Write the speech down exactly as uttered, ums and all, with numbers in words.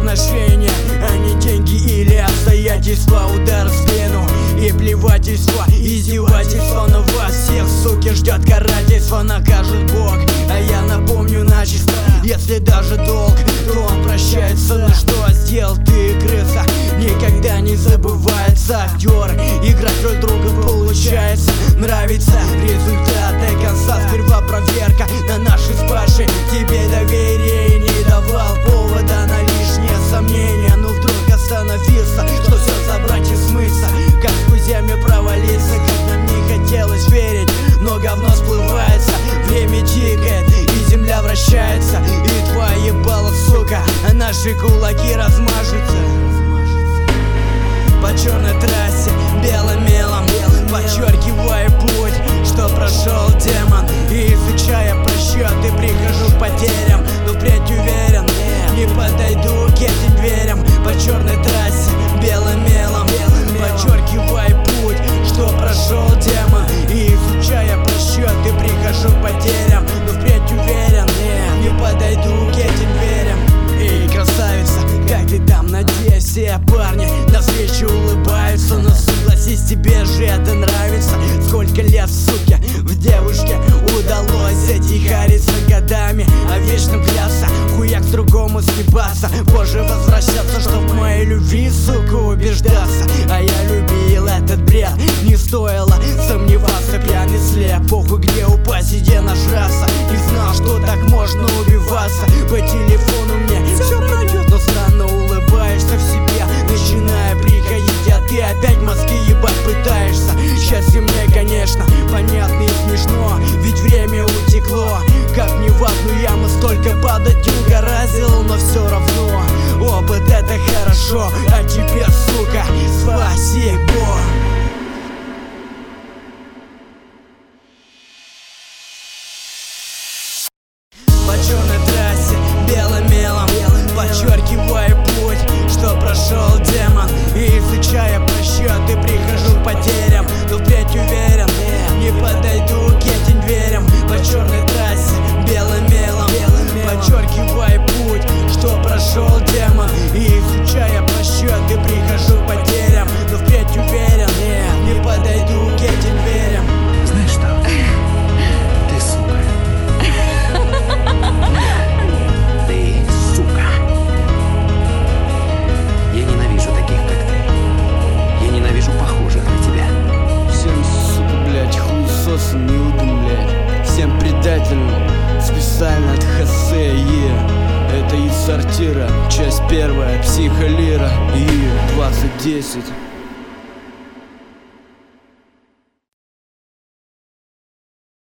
отношения, а не деньги или обстоятельства. Удар в спину и плевательство, издевательство на вас всех, суки, ждет карательство. Накажет Бог, а я напомню начисто: если даже долг, то он прощается. Ну что сделал ты, крыса, никогда не забывается. Актер, играть роль друга получается. Нравится результат до конца, сперва проверка на наши спаши. Тебе доверие не давал повода на лишние сомнения, но вдруг остановился, что все забрать и смыться, как сквозь землю провалиться. Как нам не хотелось верить, но говно сплывается. Время тикает и земля вращается, и твоя ебала, сука, а наши кулаки размажутся. По черной трассе белым мелом подчеркивая путь, что прошел демон. И изучая просчеты, прихожу к потерям, но впредь уверен, не подойду к этим дверям. По черной трассе белым мелом подчеркивая путь, что прошел демон. И изучая просчеты, прихожу к потерям, но впредь уверен, не подойду к этим дверям. Эй, красавица, как ты там? Надеюсь, все парни навстречу улыбаются. Но согласись, тебе же это нравится. Сколько лет, суки, в девушке удалось затихариться годами, а вечно клясться, хуяк к другому съебаться, позже возвращаться, чтоб в моей любви, сука, убеждаться. А я любил этот бред, не стоило сомневаться. Пьяный слеп, похуй где упасть, где нажраться. Не знал, что так можно убиваться. По телефону мне все пройдет, но странно улыбаешься в себе, начиная приходить, а ты опять мозги ебать пытаешься. Счастье мне, конечно, понятно и смешно, ведь время утекло. Как не в одну яму столько падать угораздило, но все равно опыт это хорошо. А тебе, сука, спасибо. По черной трассе белым мелом подчеркивая путь, что прошел демон. И изучая просчеты, прихожу к потерям, но впредь уверен, не подойду к этим дверям. По черной трассе белым мелом подчеркивая путь, что прошел демон. И изучая просчеты, прихожу к потерям, но впредь уверен, не подойду к этим дверям. Знаешь что? Ты сука. Ты сука. Я ненавижу таких, как ты. Я ненавижу похожих на тебя. Всем, сука, блять, хуесосы неудым, блять. Всем предателям, специально от Хосе, yeah. Это из сортира, часть первая, психолира, и двадцать десять.